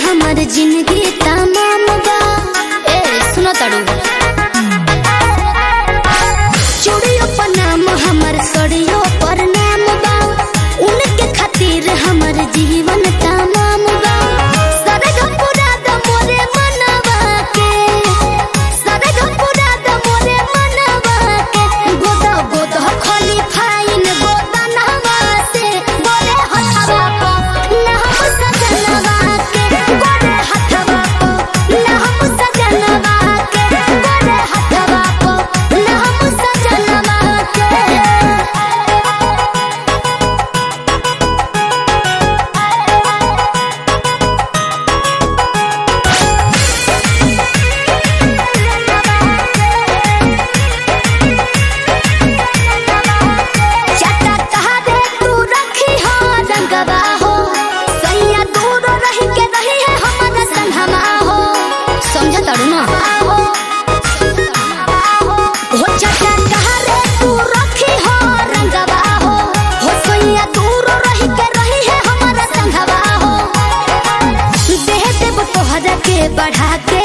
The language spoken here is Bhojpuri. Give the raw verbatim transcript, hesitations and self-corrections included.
हमार जिंदगी तमाम बा। ए सुनो तड़ू चूड़ियों पर नाम हमार सड़ियों पर नाम बा। उनके खातिर हमार जीवन तमाम बा। सरग पूरा द मोरे मनवा के, सरग पूरा द मोरे मनवा के। गोदा गोदा खाली फाइन गोदा नहवा से बोले हथवा को ना हम सजनवा के। बोले हथवा को ना हम सजनवा के। बोले हथवा को ना हम सजनवा के। चाटा कहा दे तू रखी हो रंगवा हो। सैया दूर रही के रही है हमारा संगमा हो। समझ तड़ू ना हो चाटा कहा रे तू रखी हो रंगवा हो। हो सैया दूर रही के रही है हमारा संगवा हो। देह देव तोहरा के बढ़ा के